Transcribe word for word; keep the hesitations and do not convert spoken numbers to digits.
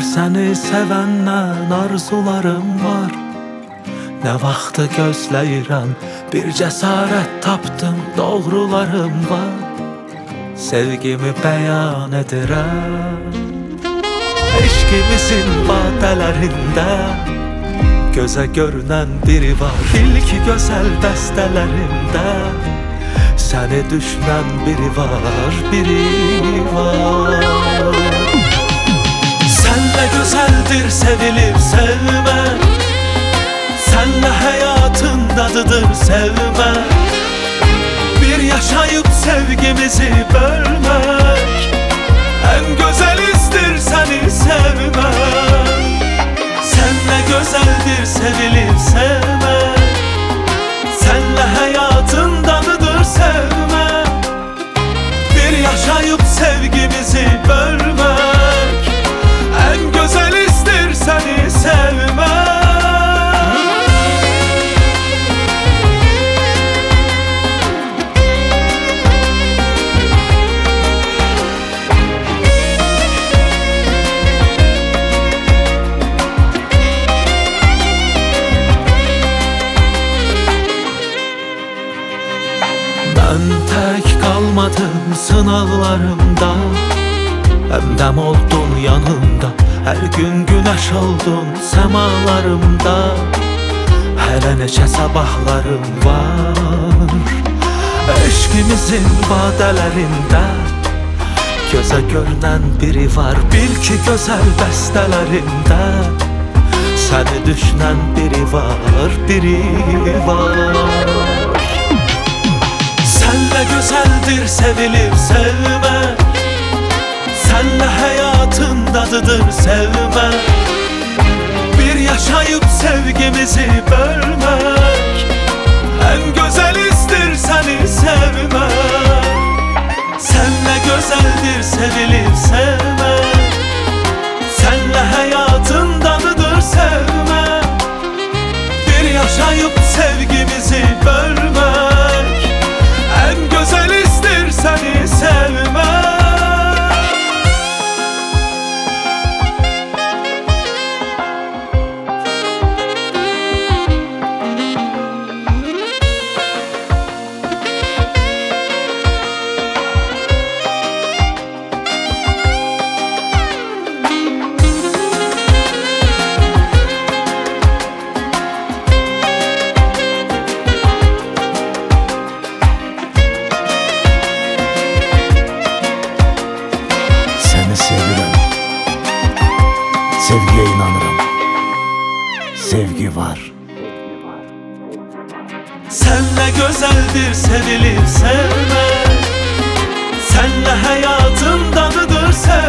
səni sevəndən arzularım var. Nə vaxtı gözləyirəm, bir cəsarət tapdım, doğrularım var. Sevgimi bəyan edirəm. Eşqimizin badələrində gözə görünən biri var. Bil ki gözəl bəstələrimdə səni düşünən biri var, biri var. Sənlə gözəldir sevilib sevmək, sənlə həyatın dadıdır sevmək. Bir yaşayıb sevgimizi bölmək, ən gözəl istir səni sevmək. Sənlə gözəldir sevilib sevmək, sənlə həyatın dadıdır sevmək. Bir yaşayıb sevgimizi bölmək, ən gözəl istir səni sevmək. Mən tək qalmadım sınaqlarımda, həmdəm oldun yanımda. Hər gün günəş oldun səmalarımda, hələ neçə sabahlarım var. Eşqimizin badələrində gözə görünən biri var. Bil ki gözəl bəstələrimdə səni düşünən biri var, biri var. Sənlə gözəldir sevilib sevmək, sənlə həyatın dadıdır sevmək. Bir yaşayıb sevgimizi bölmək, ən gözəl istir səni sevmək. Sənlə gözəldir sevilib sevmək, sənlə həyatın dadıdır sevmək. Bir yaşayıb sevgimizi bölmək, ən gözəl istir səni sevmək. Səni sevirəm, sevgiyə inanıram, sevgi var. Sənlə gözəldir sevilib sevmək, sənlə həyatın dadıdır sevmək.